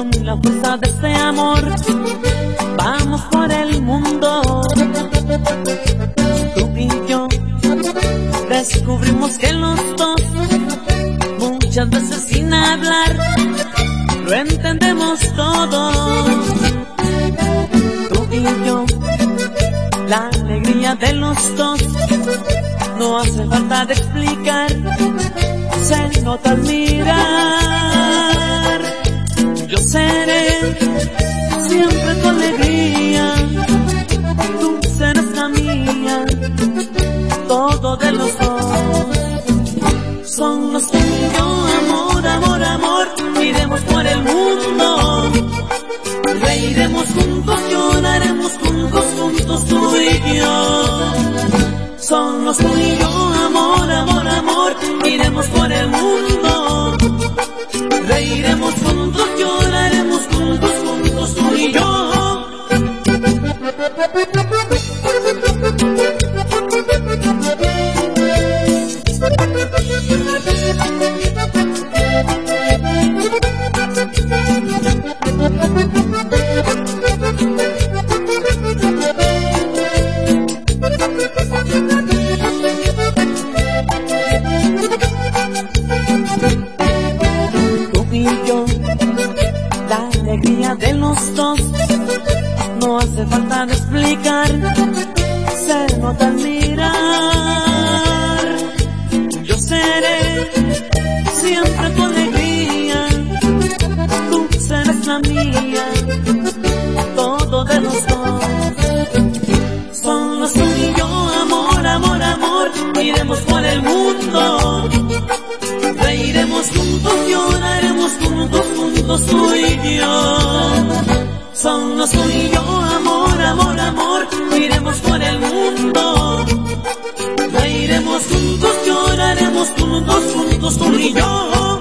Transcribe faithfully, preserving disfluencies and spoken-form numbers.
la fuerza de este amor vamos por el mundo. Tú y yo descubrimos que los dos, muchas veces sin hablar, lo entendemos todo. Tú y yo, la alegría de los dos, no hace falta de explicar, se nota al mirar. Yo seré siempre tu alegría, tú serás la mía, todo de los dos. Somos tú y yo, amor, amor, amor, iremos por el mundo, reiremos juntos, lloraremos juntos, juntos tú y yo. Somos tú y yo, amor, amor, amor, iremos por el mundo, reiremos juntos, lloraremos juntos, juntos tú y yo. Tú y yo, la alegría de los dos, no hace falta de explicar, se nota al mirar. Yo seré siempre tu alegría, tú serás la mía, todo de los dos. Somos tú y yo, amor, amor, amor, iremos por el mundo, reiremos juntos, lloraremos juntos, juntos tú y yo. Somos tú y yo, amor, amor, amor, iremos por el mundo, reiremos juntos, lloraremos juntos, juntos tú y yo.